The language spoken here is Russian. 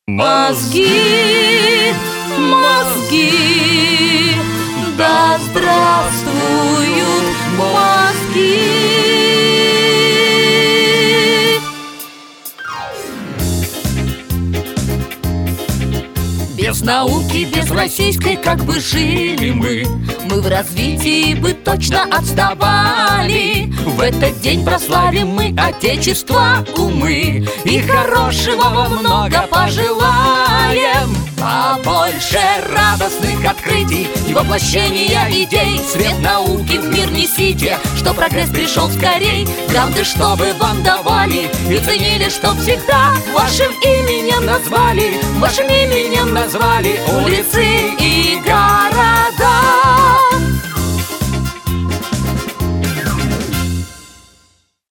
Мозги, мозги, да здравствуют мозги. Без науки, без российской, как бы жили мы в развитии бы точно отставали. В этот день прославим мы Отечество умы и хорошего вам много пожелаем. Побольше радостных открытий и воплощения идей. Свет науки в мир несите, что прогресс пришел скорей. Гранты, чтобы вам давали и ценили, что всегда вашим именем назвали. Вашим именем назвали улицы и города.